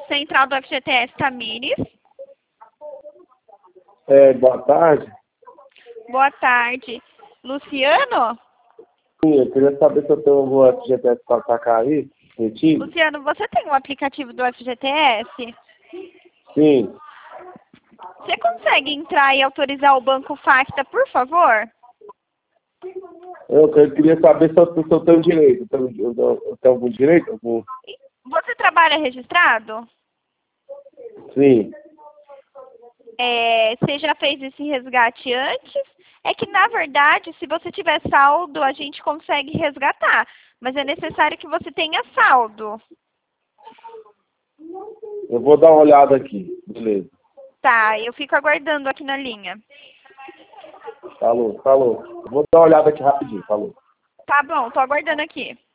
Central do FGTS Tamires. Boa tarde. Boa tarde. Luciano? Sim, eu queria saber se eu tenho algum FGTS para sacar aí, retiro. Luciano, você tem um aplicativo do FGTS? Sim. Você consegue entrar e autorizar o Banco Facta, por favor? Eu queria saber se eu tenho direito. Eu tenho algum direito? Você trabalha registrado? Sim. Você já fez esse resgate antes? É que, na verdade, se você tiver saldo, a gente consegue resgatar. Mas é necessário que você tenha saldo. Eu vou dar uma olhada aqui. Beleza. Tá, eu fico aguardando aqui na linha. Falou. Eu vou dar uma olhada aqui rapidinho. Falou. Tá bom, tô aguardando aqui.